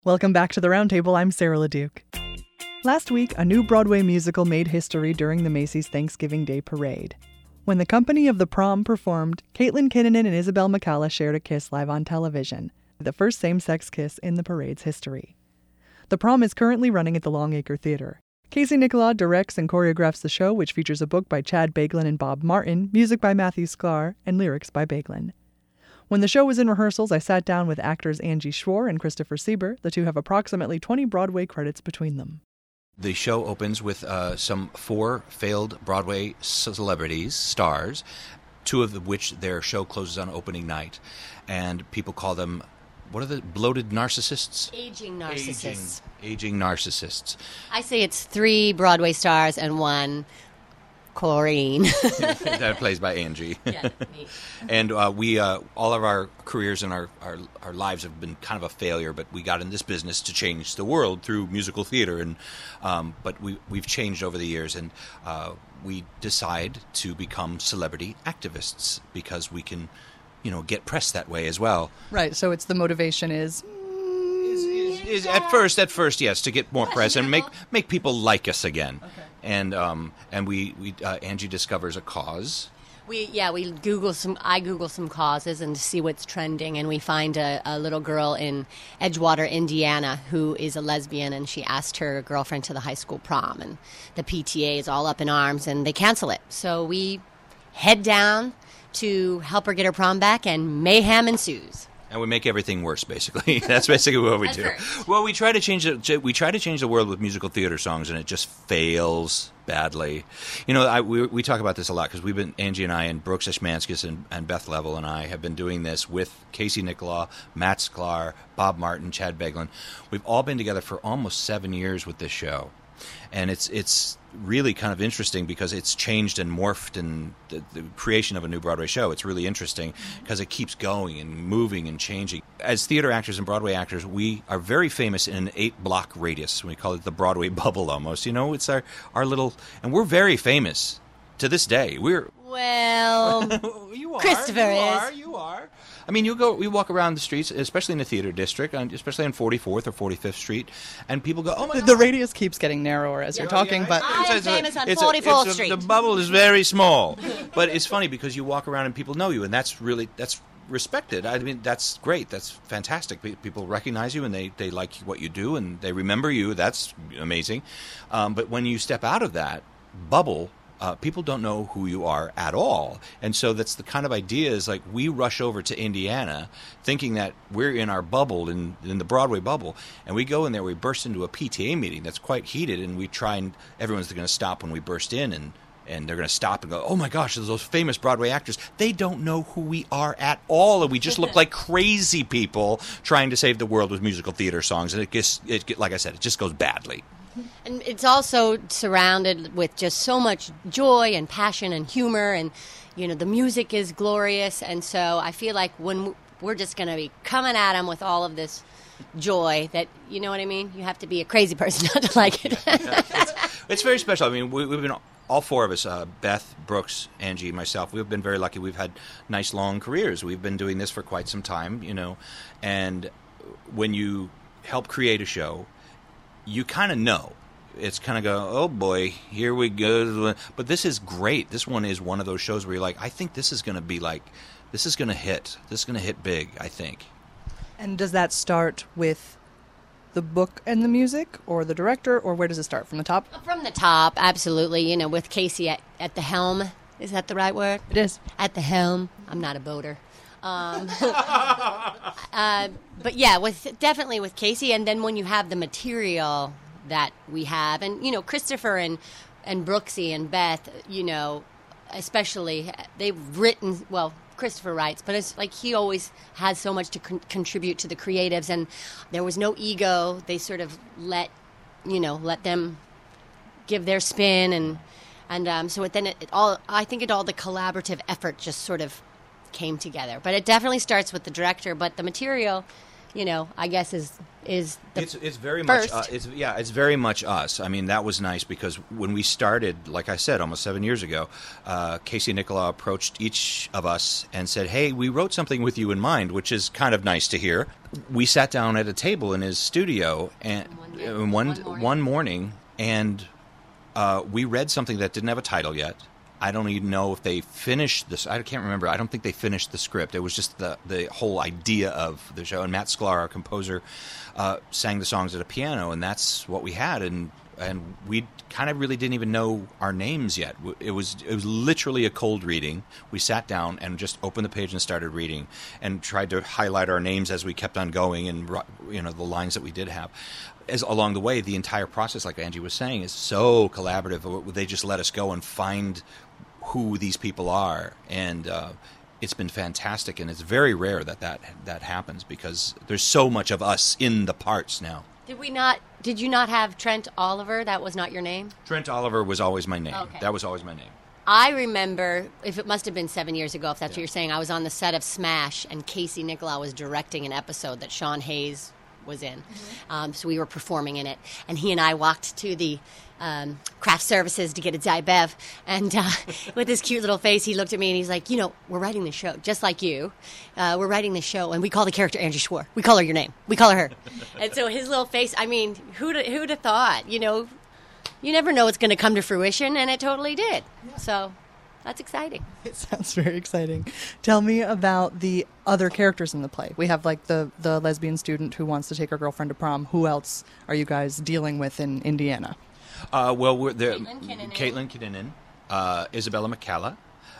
Welcome back to the Roundtable. I'm Sarah LeDuc. Last week, a new Broadway musical made history during the Macy's Thanksgiving Day Parade. When the company of The Prom performed, Caitlin Kinnunen and Isabel McCalla shared a kiss live on television, the first same-sex kiss in the parade's history. The Prom is currently running at the Longacre Theater. Casey Nicholaw directs and choreographs the show, which features a book by Chad Baglin and Bob Martin, music by Matthew Sklar, and lyrics by Baglin. When the show was in rehearsals, I sat down with actors Angie Schwar and Christopher Sieber. The two have approximately 20 Broadway credits between them. The show opens with some 4 failed Broadway celebrities, stars, 2 of which their show closes on opening night. And people call them, what are the bloated narcissists? Aging narcissists. Aging narcissists. I say it's 3 Broadway stars and 1 Corrine. That plays by Angie. Yeah, me. And we all of our careers and our lives have been kind of a failure, but we got in this business to change the world through musical theater. And but we've changed over the years, and we decide to become celebrity activists because we can, get press that way as well. Right, so it's the motivation is at first, yes, to get more press and make people like us again. Okay. And we Angie discovers a cause. I Google some causes and see what's trending, and we find a little girl in Edgewater, Indiana, who is a lesbian, and she asked her girlfriend to the high school prom, and the PTA is all up in arms, and they cancel it. So we head down to help her get her prom back, and mayhem ensues. And we make everything worse, basically. That's basically what we do. Well, we try to change the world with musical theater songs, and it just fails badly. We talk about this a lot because Angie and I and Brooks Ashmanskas and Beth Level and I have been doing this with Casey Nicholaw, Matt Sklar, Bob Martin, Chad Baglin. We've all been together for almost 7 years with this show. And it's really kind of interesting because it's changed and morphed in the creation of a new Broadway show. It's really interesting because it keeps going and moving and changing. As theater actors and Broadway actors, we are very famous in an 8-block radius. We call it the Broadway bubble almost. It's our little... And we're very famous to this day. Well, you are. Christopher You are. I mean, we walk around the streets, especially in the theater district, especially on 44th or 45th Street, and people go, "Oh my God!" The radius keeps getting narrower as you're talking, but I'm famous on 44th Street. The bubble is very small, but it's funny because you walk around and people know you, and that's respected. I mean, that's great. That's fantastic. People recognize you, and they like what you do, and they remember you. That's amazing. But when you step out of that bubble, people don't know who you are at all. And so that's the kind of idea is like we rush over to Indiana thinking that we're in our bubble, in the Broadway bubble, and we go in there, we burst into a PTA meeting that's quite heated, and we try and everyone's going to stop when we burst in, and they're going to stop and go, "Oh my gosh, there's those famous Broadway actors." They don't know who we are at all, and we just look like crazy people trying to save the world with musical theater songs, and like I said, it just goes badly. And it's also surrounded with just so much joy and passion and humor, and the music is glorious, and so I feel like when we're just going to be coming at them with all of this joy that, you know what I mean? You have to be a crazy person not to like it. It's very special. I mean, we've been, all 4 of us, Beth, Brooks, Angie, myself, we've been very lucky. We've had nice long careers. We've been doing this for quite some time, and when you help create a show, you kind of know. It's kind of go, oh boy, here we go. But this is great. This one is one of those shows where you're like, I think this is going to be like, this is going to hit. This is going to hit big, I think. And does that start with the book and the music, or the director, or where does it start? From the top? From the top, absolutely. With Casey at the helm. Is that the right word? It is. At the helm. I'm not a boater. But yeah, definitely with Casey, and then when you have the material that we have, and Christopher and Brooksy and Beth, especially they've written. Well, Christopher writes, but it's like he always has so much to contribute to the creatives, and there was no ego. They sort of let them give their spin, and so then I think all the collaborative effort just sort of came together. But it definitely starts with the director, but the material I guess is the it's very first. much it's very much us. I mean, that was nice because when we started, like I said, almost 7 years ago, Casey Nicholaw approached each of us and said, "Hey, we wrote something with you in mind," which is kind of nice to hear. We sat down at a table in his studio and one morning, and we read something that didn't have a title yet. I don't even know if they finished this. I can't remember. I don't think they finished the script. It was just the whole idea of the show. And Matt Sklar, our composer, sang the songs at a piano, and that's what we had. And we kind of really didn't even know our names yet. It was literally a cold reading. We sat down and just opened the page and started reading, and tried to highlight our names as we kept on going, and the lines that we did have. As along the way, the entire process, like Angie was saying, is so collaborative. They just let us go and find who these people are, and it's been fantastic. And it's very rare that happens because there's so much of us in the parts now. Did you not have Trent Oliver? That was not your name? Trent Oliver was always my name. Okay. That was always my name. I remember, if it must have been 7 years ago, if that's what you're saying, I was on the set of Smash, and Casey Nicholaw was directing an episode that Sean Hayes was in. Mm-hmm. So we were performing in it, and he and I walked to the craft services to get a Diet Bev, and with his cute little face, he looked at me and he's like, we're writing this show, just like you. We're writing this show, and we call the character Angie Schwartz. We call her your name. We call her her. And so his little face, I mean, who'd have thought, you never know what's going to come to fruition, and it totally did. Yeah. So that's exciting. It sounds very exciting. Tell me about the other characters in the play. We have like the lesbian student who wants to take her girlfriend to prom. Who else are you guys dealing with in Indiana? We're there. Caitlin Kinnunen, Isabella McCalla,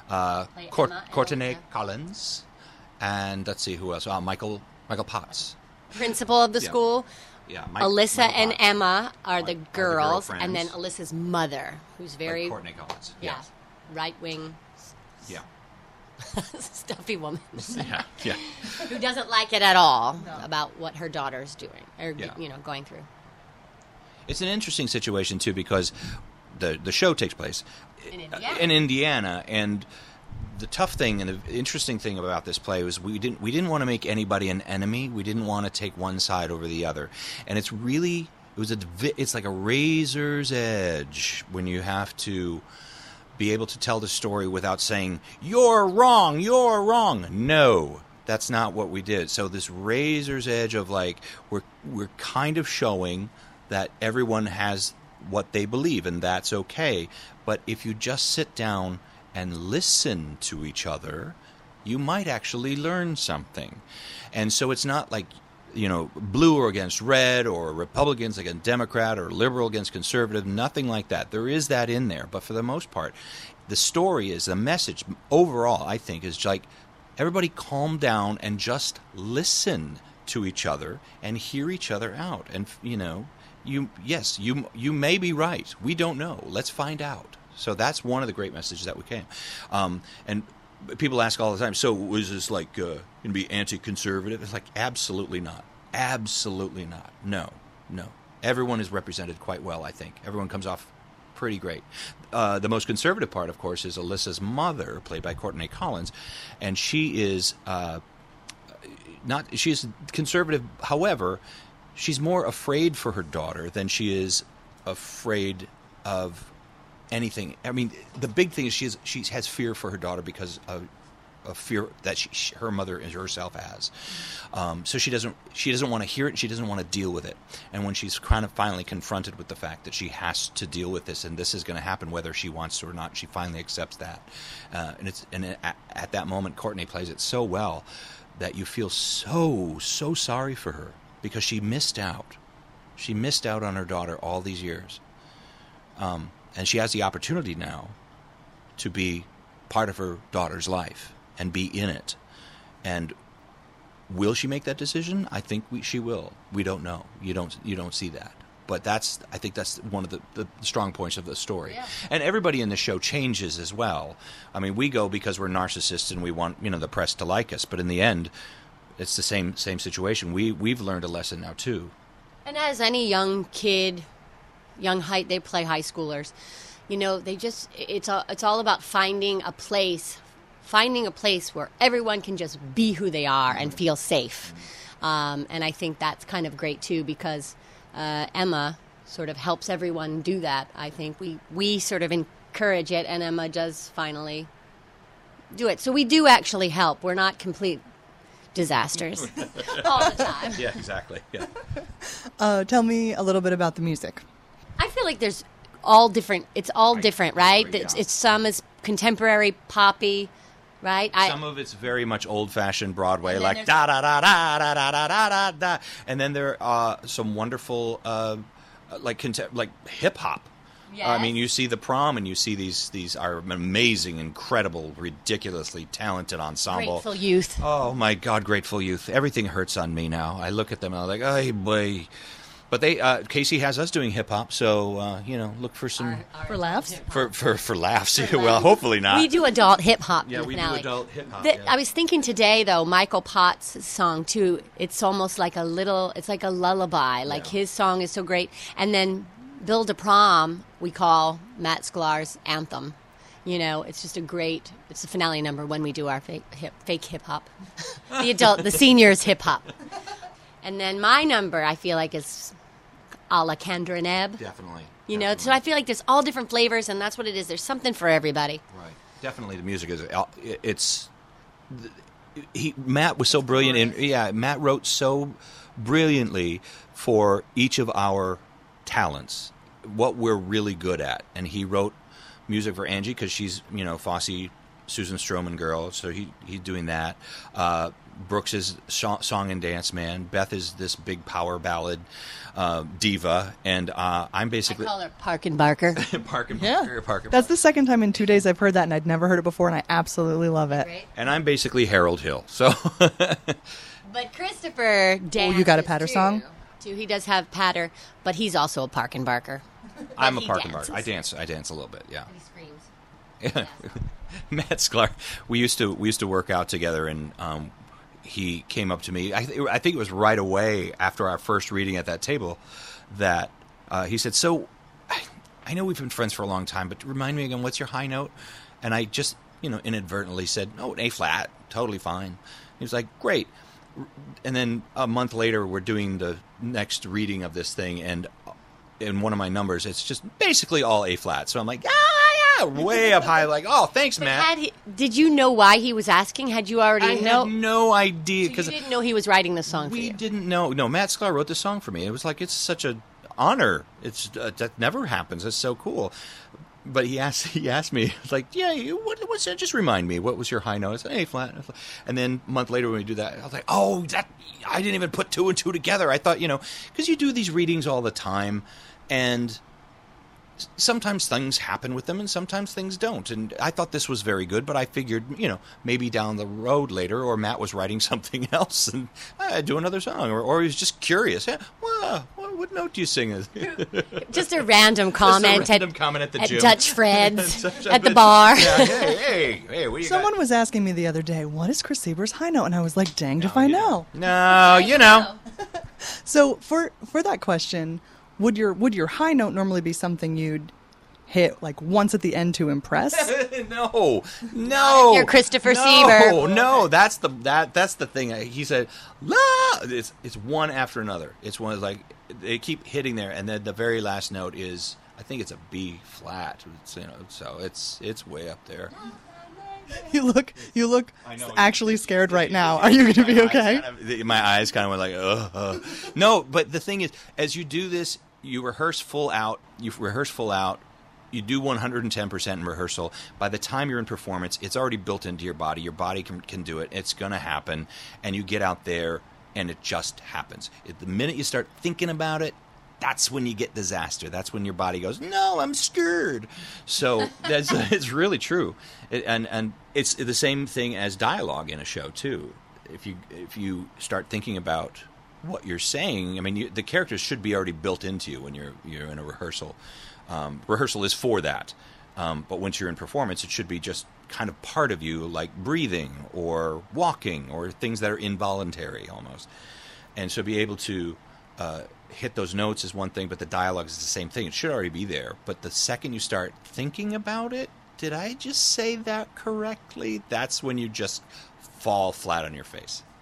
Courtney Collins, and let's see who else. Michael Potts, principal of the school. Yeah, Alyssa Michael and Potts. Emma are the girls, girlfriends. and then Alyssa's mother, who's very Courtney Collins. Yeah, right wing. Yeah. Stuffy woman. Yeah. Who doesn't like it at all about what her daughter's doing or going through. It's an interesting situation too because the show takes place in Indiana, and the tough thing and the interesting thing about this play was we didn't want to make anybody an enemy. We didn't want to take one side over the other, and it's like a razor's edge when you have to be able to tell the story without saying you're wrong. No, that's not what we did. So this razor's edge of like we're kind of showing that everyone has what they believe, and that's okay. But if you just sit down and listen to each other, you might actually learn something. And so it's not like, blue or against red, or Republicans against Democrat, or liberal against conservative, nothing like that. There is that in there, but for the most part, the story is, the message overall, I think, is like, everybody calm down and just listen to each other and hear each other out. And, you may be right. We don't know. Let's find out. So that's one of the great messages that we came. And people ask all the time, so was this like going to be anti-conservative? It's like, absolutely not. Absolutely not. No. Everyone is represented quite well, I think. Everyone comes off pretty great. The most conservative part, of course, is Alyssa's mother, played by Courtney Collins. And she is she's conservative, however, she's more afraid for her daughter than she is afraid of anything. I mean, the big thing is she has fear for her daughter because of fear that her mother herself has. So she doesn't want to hear it. She doesn't want to deal with it. And when she's kind of finally confronted with the fact that she has to deal with this, and this is going to happen whether she wants to or not, she finally accepts that. And at that moment, Courtney plays it so well that you feel so sorry for her, because she missed out. She missed out on her daughter all these years. And she has the opportunity now to be part of her daughter's life and be in it. And will she make that decision? I think she will. We don't know. You don't see that. But I think that's one of the strong points of the story. Yeah. And everybody in the show changes as well. I mean, we go because we're narcissists and we want the press to like us. But in the end, it's the same situation. We've learned a lesson now too. And as any young kid, they play high schoolers. It's all about finding a place where everyone can just be who they are and feel safe. And I think that's kind of great too, because Emma sort of helps everyone do that. I think we sort of encourage it, and Emma does finally do it. So we do actually help. We're not complete disasters all the time. Yeah, exactly. Yeah. Tell me a little bit about the music. I feel like there's all different. It's all different, right? agree, yeah. It's some is contemporary, poppy, right? Some of it's very much old-fashioned Broadway, And then like da da da da da da da da da da, and then there are some wonderful like hip hop. I mean, you see the Prom, and you see these are amazing, incredible, ridiculously talented ensemble. Grateful Youth. Oh my God, Grateful Youth! Everything hurts on me now. I look at them and I'm like, oh boy. But they Casey has us doing hip hop, so look for some For laughs? for laughs. Well, hopefully not. We do adult hip hop. Yeah, we do finale. adult hip hop. I was thinking today, though, Michael Potts' song too. It's almost like it's like a lullaby. Like his song is so great, and then Bill to Prom we call Matt Sklar's anthem. It's just it's the finale number when we do our fake hip hop, the seniors hip hop, and then my number I feel like is a la Kendra and Ebb. Definitely. So I feel like there's all different flavors, and that's what it is. There's something for everybody. Right. Definitely, the music is. Matt was so brilliant, and Matt wrote so brilliantly for each of our talents, what we're really good at, and he wrote music for Angie because she's Fosse, Susan Stroman girl, so he's doing that. Brooks is song and dance man. Beth is this big power ballad diva, and I'm basically I call her Park and Barker. Park and Yeah. Barker. Park and That's Barker. the second time in 2 days I've heard that, and I'd never heard it before, and I absolutely love it. Right? And I'm basically Harold Hill. So But Christopher dances you got a patter song? Too. He does have patter, but he's also a Park and Barker. I'm a he Park and Barker. dances. I dance a little bit. Yeah. He screams. Yeah. Matt Sklar, we used to work out together, and he came up to me. I think it was right away after our first reading at that table that he said, "So, I know we've been friends for a long time, but remind me again, what's your high note?" And I just inadvertently said, "Oh, an A flat, totally fine." He was like, "Great." And then a month later, we're doing the next reading of this thing, and in one of my numbers, it's just basically all A flat. So I'm like, way up high, like, oh, thanks, Matt. Did you know why he was asking? Had you already I had no idea. So you didn't know he was writing the song for you? We didn't know. No, Matt Sklar wrote the song for me. It was like, it's such an honor. It's that never happens. It's so cool. But he asked me, like, yeah, what's that? Just remind me, what was your high note? I said, A flat. And then a month later when we do that, I was like, oh, I didn't even put two and two together. I thought, because you do these readings all the time, and sometimes things happen with them and sometimes things don't. And I thought this was very good, but I figured, maybe down the road later, or Matt was writing something else and I'd do another song, or he was just curious. Yeah, well, what note do you sing? Just a random comment, at the at gym. Dutch Fred's at the bar. Yeah, hey, what do you Someone got? was asking me the other day, what is Chris Saber's high note? And I was like, danged if I know. No, So for that question, would your high note normally be something you'd hit like once at the end to impress? No. You're Christopher Sieber. No, that's the thing. He said, "La." It's one after another. It's one like they keep hitting there, and then the very last note is, I think it's a B flat. So it's way up there. You look I know. actually scared right now. Are you going to be okay? My eyes kind of went like, ugh. No, but the thing is, as you do this, you rehearse full out. You do 110% in rehearsal. By the time you're in performance, it's already built into your body. Your body can do it. It's going to happen. And you get out there, and it just happens. The minute you start thinking about it, that's when you get disaster. That's when your body goes, no, I'm scared. So it's really true. And it's the same thing as dialogue in a show, too. If you start thinking about what you're saying, I mean, the characters should be already built into you when you're in a rehearsal. Rehearsal is for that. But once you're in performance, it should be just kind of part of you, like breathing or walking or things that are involuntary almost. And so be able to hit those notes is one thing, but the dialogue is the same thing. It should already be there. But the second you start thinking about it, did I just say that correctly? That's when you just fall flat on your face.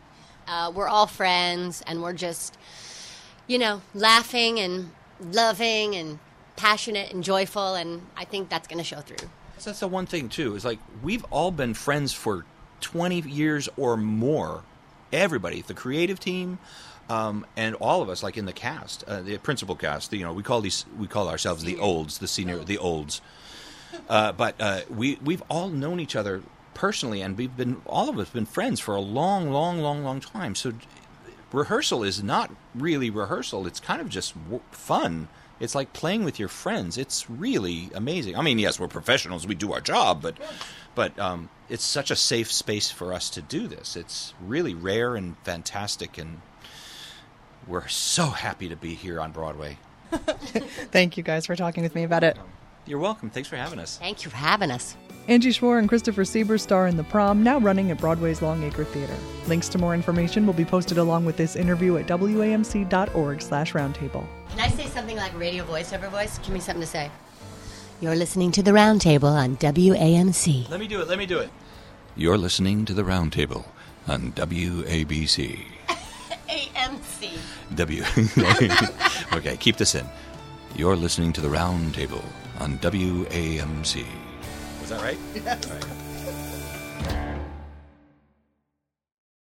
we're all friends, and we're just, laughing and loving and passionate and joyful, and I think that's going to show through. That's the one thing, too, is like we've all been friends for 20 years or more. Everybody, the creative team, and all of us, like in the cast, the principal cast. We call ourselves the olds, the olds. But we've all known each other personally, and all of us been friends for a long, long, long, long time. So rehearsal is not really rehearsal. It's kind of just fun. It's like playing with your friends. It's really amazing. I mean, yes, we're professionals. We do our job, but it's such a safe space for us to do this. It's really rare and fantastic, and we're so happy to be here on Broadway. Thank you guys for talking with me about it. You're welcome. Thanks for having us. Thank you for having us. Angie Schwar and Christopher Sieber star in The Prom, now running at Broadway's Longacre Theater. Links to more information will be posted along with this interview at wamc.org/roundtable. Can I say something like radio voiceover voice? Give me something to say. You're listening to The Roundtable on WAMC. Let me do it. You're listening to The Roundtable on WABC. AMC. Okay, keep this in. You're listening to The Roundtable on WAMC. Was that right? Yes. All right.